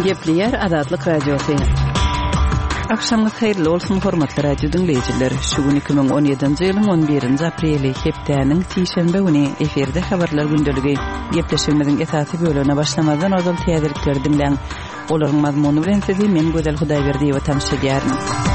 Gepleyer Azatlyk Radiosu. Akşamınız hayırlı olsun hormatly radio dinleyijiler. Şu gün 2017-nji ýylyň 11-nji apreli hepdeniň sişenbe güni eferde habarlar gündöligi gepleşigimiziň esasy bölügine başlamadan ozal täzelikleri dinleň. Olaryň mazmuny bilen sizi men Gözel Hudaýberdiýewa tanışdyrýaryn.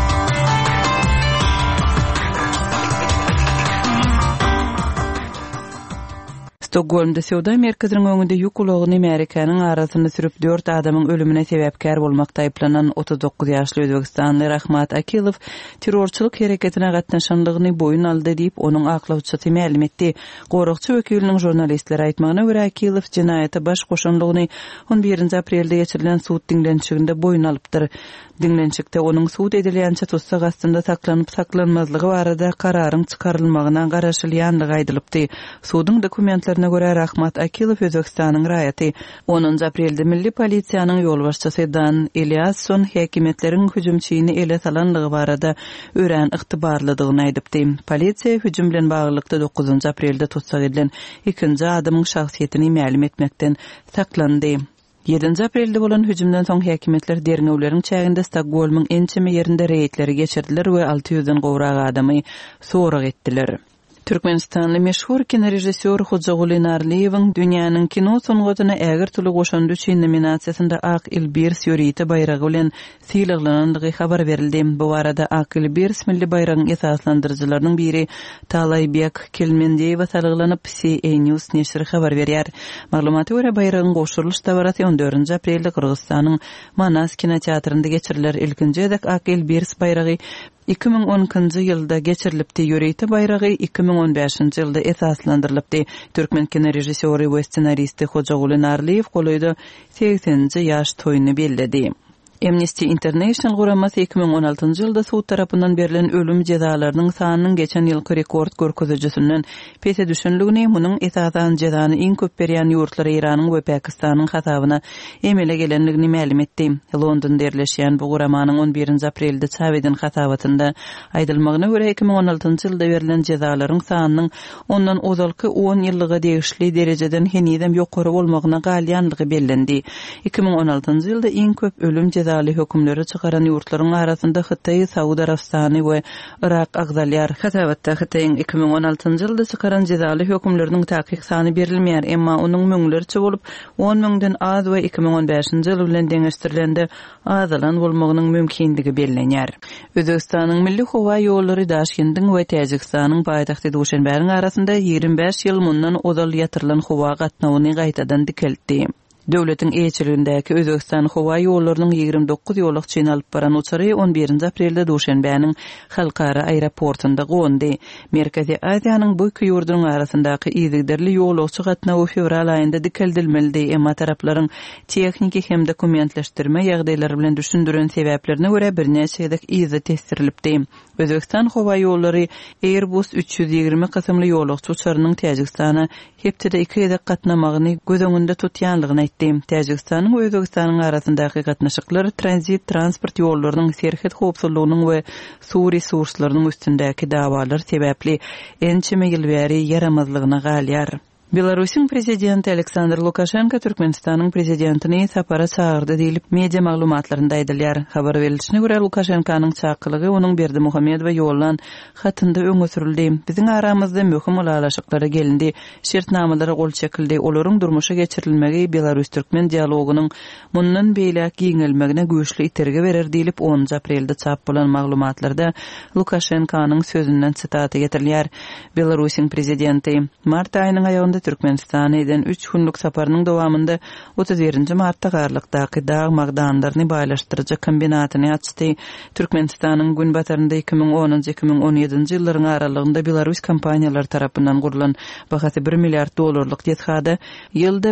Stockholm'da Sowda merkeziniň öňünde ýük ulagyny Amerikanyň arasyny sürüp 4 adamyň ölümine sebäpkär bolmakda aýplanan 39 ýaşly Özbekistanly Rahmat Akilow terrorçylyk hereketine gatnaşanlygyny boyun aldy diýip onuň aklawçysy ma'lum etdi. Gorukçy wekiliniň jurnalistlere aýtmagyna görä Akilow jinaýaty baş goşanlygyny 11 aprelde geçirilen suud diňlenşiginde boyun alypdyr. Diňlenşikde onuň suud edilýänçe tutsak astynda saklanyp saklanmazlygy barada kararyň çykarylmagyna garaşylýanlygy aýdylypdy. Suudyň dokumentlerine göre Rahmat Akilow Özbekistanyň raýaty 10 aprelde milli polisiýanyň ýolbaşçysy Dan Eliasson häkimetleriň hüjümçyny ele salanlygy barada ören ygtybarlydygyny aýdypdy. Polisiýa hüjüm bilen baglykda 9 aprelde tutsak edilen ikinji adamyň şahsiýetini ma'lum etmekden saklandy. 7 aprelde bolan hüjümden soň häkimetler derinewleriň çäginde Stockholmyň ençeme ýerinde reýtleri geçirdiler we 600-den gowrak adamy sorak etdiler. Türkmenistanly meşhur kinorežisör Hojaguly Narliýewiň dünýäniň kino sungatyna ägir tuly goşandy üçin nominasiýasynda Ak Elbirs ýöreýeti bayragy bilen syýlaglanandygy habar berildi. Bu arada Ak Elbirs milli bayragyň esaslandyrjylarynyň biri Talaýbek Kelmendiýew salgylanyp CNews News neşri habar berýär. Maglumaty görä bayragyň goşurylyş tabarasy 14 aprelde Kyrgyzstanyň Manas kinoteatrynda geçiriler. Ilkinji edek Ak Elbirs bayragy 2010-njy ýylda geçirilipdi. Ýöreýeti bayragy 2015-nji ýylda esaslandyrylypdy. Türkmen kinorežisöri we ssenaristi Hojaguly Narliýew golaýda 80-nji ýaş toýuny belledi. Amnesty International guramasy 2016-njy ýylda suud tarapyndan berilen ölüm jezalarynyň sanynyň geçen ýylky rekord görkezejisinden pese düşenligini, munyň esasan jezany iň köp berýän ýurtlar Iranyň we Pakistanyň hasabyna emele gelenligini ma'lum etdi. Londonda yerleşýän bu guramanyň 11 aprelde çap eden hasabatynda aýdylmagyna görä 2016-njy ýylda berilen jezalaryň sanynyň ondan ozalky 10 ýyllyga degişli derejeden henidem ýokary bolmagyna galýanlygy bellendi. 2016-njy ýylda iň köp ölüm cezaly hökümleri çıkaran ýurtlaryň arasynda Hytaý, Saudy Arabistany we Irak agzalýar. Hasabatda Hytaýyň 2016-njy ýylda çıkaran cezaly hökümleriniň takyk sany berilmeýär, emma onuň möňlerçe bolup 10 000-den az we 2015-nji ýyl bilen deňeşdirilende azalan bolmagynyň mümkinligi bellenýär. Özbekistanyň milli howa ýollary Daşkendiň we Täjikistanyň paýtagty Duşanbeň arasynda 25 ýyl mundan ozal ýatyrylan howa gatnawyny gaýtadan dikeldi. Döwletiň eýçiligindäki Özbekistan howa ýollarynyň 29 ýolak çyn alyp baran uçary 11 aprelde Duşanbeň halkara aeroportunda goňdy. Merkezi Aziýanyň bu iki ýurdunyň arasyndaky izigderli ýolakçy gatnawy fevral aýynda dikeldilmeli, emma taraplaryň tehnik hem dokumentleşdirme ýagdaýlary bilen düşündiren sebäplerine görä birnäçe edek izi testirilipdi. Özbekistan howa ýollary Airbus 320 kysymly ýolakçy uçarynyň Täjikistana hepde 2 edek gatnamagyny göz öňünde tutýanlygyny Täjikistanyň we Özbekistanyň arasyndaky gatnaşyklar transit transport ýollarynyň serhet howpsuzlygynyň we suw resurslarynyň üstündäki dawalar sebäpli ençeme ýyl bäri yaramazlygyna galýar. Belarusyň prezidenti Aleksandr Lukashenko Türkmenistanyň prezidentini sapara çağırdy diýilip media maglumatlarynda aýdylýar. Habar berilişine görä Lukashenkanyň çağkylygy onuň Berdi Muhammedowa ýollan hatynda öňe sürildi. Biziň aramyzda möhüm alaşyklara gelindi. Şertnamalary gol çekildi. Olaryň durmuşa geçirilmegi Belarus-Türkmen dialogunyň mundan beýle giňelmegine güýçli iterge berer diýilip 10 aprelde çap bolan maglumatlarda Lukashenkanyň sözünden sitaty getirilýär. Belarusyň prezidenti mart aýynyň aýagynda Türkmenistana eden 3 günlük saparynyň dowamında 31 martda garlykdaky dağ magdanlaryny baýlaşdyrjy kombinatyny açdy. Türkmenistanyň gün batarynda 2010-2017-nji ýyllaryň aralygynda Belarus kompaniýalary tarapyndan gurulan bahasy $1 milliard dethada ýylda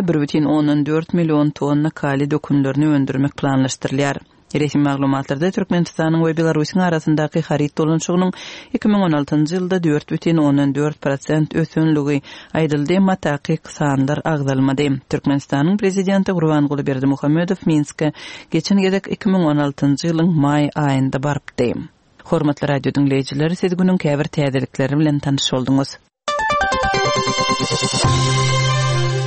1,14 million tonna kali dökümlerini öndürmek planlaşdyrylýar. Resmi maglumatlarda Türkmenistanyň we Belarusyň arasyndaky harit dolanşygynyň 2016-njy ýylda 4,14% ösünligi aýdyldy, emma takyk sanlar agzalmady. Türkmenistanyň prezidenti Gurbanguly Berdimuhammedow Minske geçen gedek 2016-njy ýylyň may aýynda barypdy. Hormatly radio dinleýijileri, siz günüň käbir täzelikleri bilen tanyş bolduňuz.